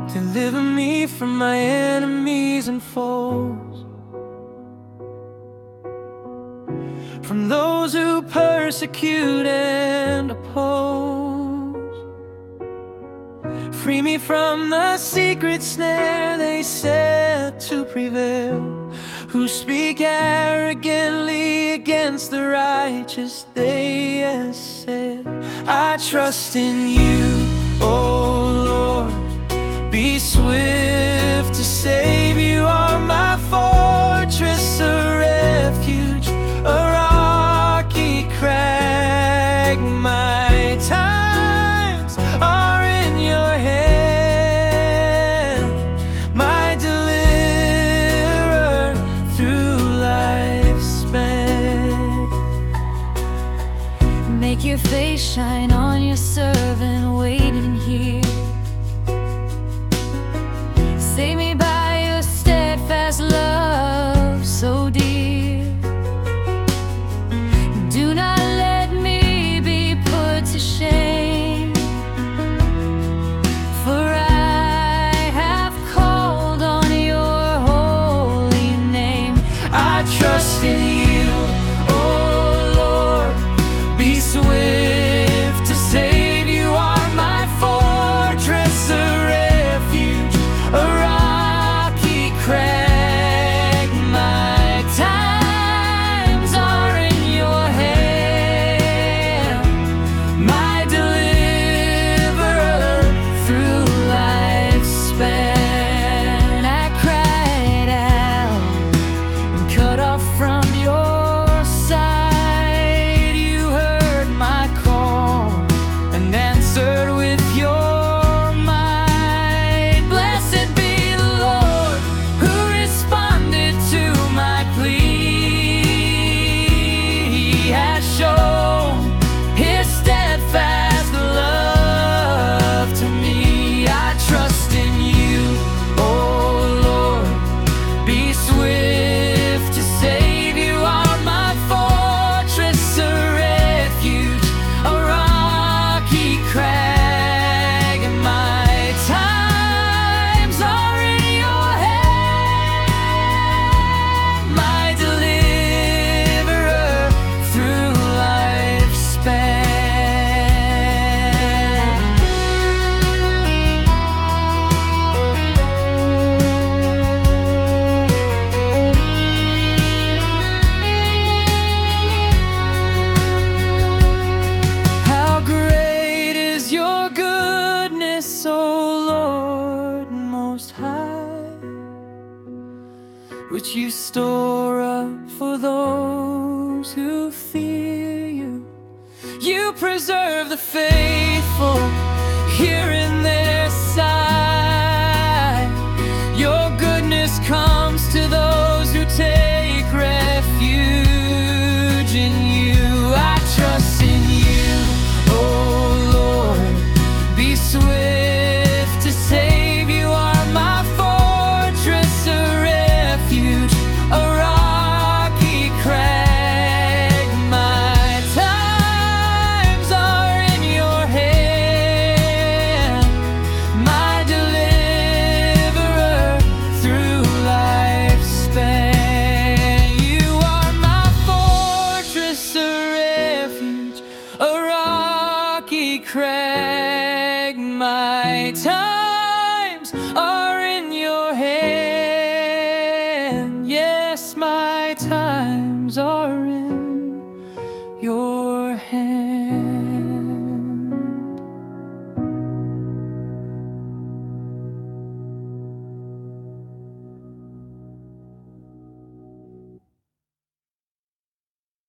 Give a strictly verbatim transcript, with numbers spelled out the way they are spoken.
Deliver me from my enemies and foes, from those who persecute and oppose. Free me from the secret snare they set to prevail, who speak arrogantly against the righteous they have said. I trust in you, O Lord, be swift to save. You are my fortress, a refuge, a rocky crag. My times are in your hand, my deliverer through life's span. Make your face shine on your servant waiting here. Save me by your steadfast love so dear. Do not let me be put to shame, for I have called on your holy name. I trust in you, oh Lord, be swift to save. You are my fortress, a refuge, a rocky crag. My times are in your hand, my deliverer through life's span. I cried out and cut off from your side. You heard my call and answered with your might. Blessed be the Lord who responded to my plea. He has shown his steadfast love to me. I trust in you, oh Lord, be swift to save. You are my fortress, a refuge, a rocky crag. And my times are in your hand, my deliverer through life's span. How great is your goodness, O Lord Most High, which you store up for those who fear you. You preserve the faithful, here in their sight. Your goodness comes to those who take refuge in you. I trust in you, oh Lord, be swift to save. You are my fortress, a refuge, a rocky crag. My times are in your hand, my deliverer through life's span. You are my fortress, a refuge, a rocky crag. My times